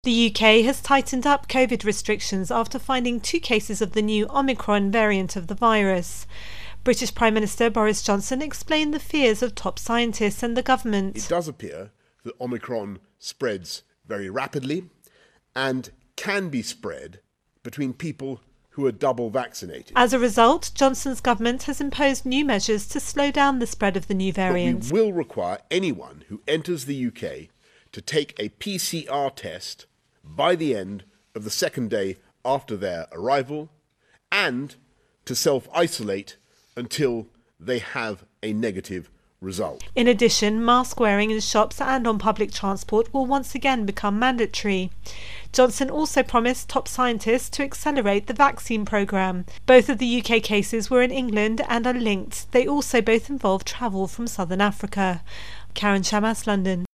The UK has tightened up COVID restrictions after finding 2 cases of the new Omicron variant of the virus. British Prime Minister Boris Johnson explained the fears of top scientists and the government. It does appear that Omicron spreads very rapidly and can be spread between people who are double vaccinated. As a result, Johnson's government has imposed new measures to slow down the spread of the new variant. But we will require anyone who enters the UK to take a PCR test by the end of the second day after their arrival and to self-isolate until they have a negative result. In addition, mask wearing in shops and on public transport will once again become mandatory. Johnson also promised top scientists to accelerate the vaccine programme. Both of the UK cases were in England and are linked. They also both involve travel from southern Africa. Karen Shamas, London.